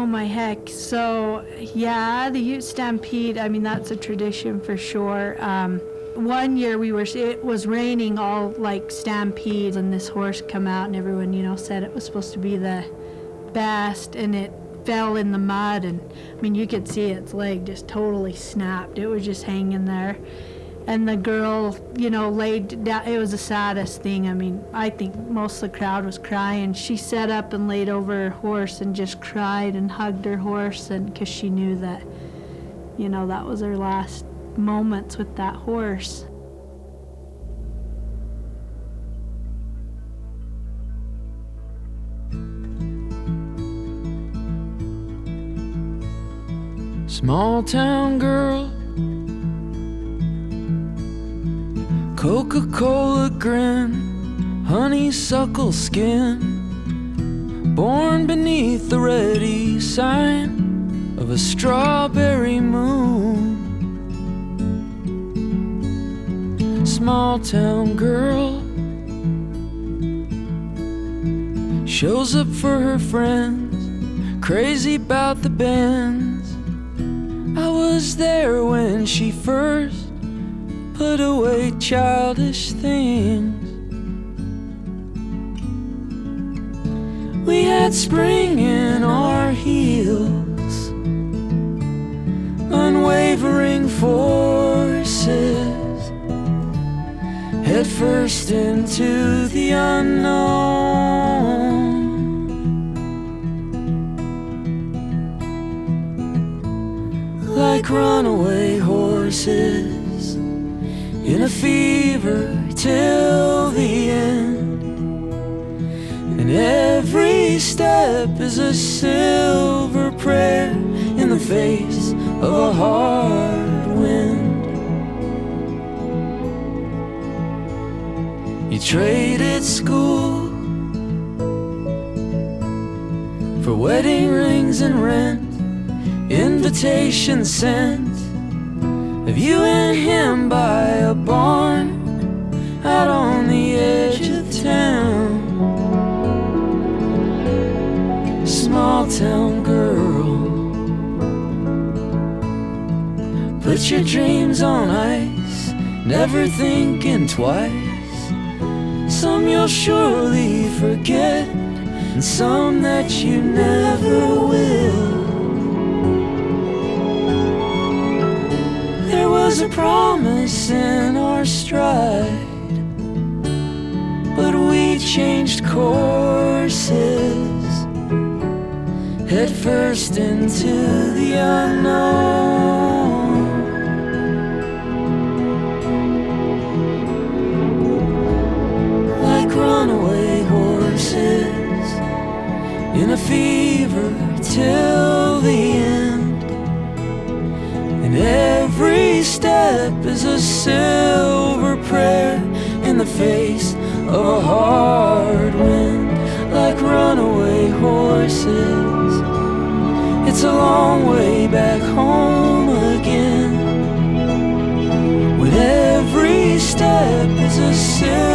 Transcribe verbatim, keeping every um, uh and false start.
my heck. So, yeah, the Ute Stampede, I mean, that's a tradition for sure. Um, one year we were, it was raining all like stampedes, and this horse come out and everyone, you know, said it was supposed to be the best, and it fell in the mud, and I mean, you could see its leg just totally snapped. It was just hanging there. And the girl, you know, laid down. It was the saddest thing. I mean, I think most of the crowd was crying. She sat up and laid over her horse and just cried and hugged her horse, and because she knew that, you know, that was her last moments with that horse. Small town girl, Coca-Cola grin, honeysuckle skin, born beneath the ready sign of a strawberry moon. Small town girl shows up for her friends, crazy about the bands. I was there when she first put away childish things. We had spring in our heels, unwavering forces, head first into the unknown. Like runaway horses in a fever till the end, and every step is a silver prayer in the face of a hard wind. You traded school for wedding rings and rent, invitation sent of you and him by a barn out on the edge of town. Small town girl, put your dreams on ice, never thinking twice. Some you'll surely forget, and some that you never will. There was a promise in our stride, but we changed courses, head first into the unknown. Like runaway horses in a fever till the end, and every step is a silver prayer in the face of a hard wind. Like runaway horses, it's a long way back home again, when every step is a silver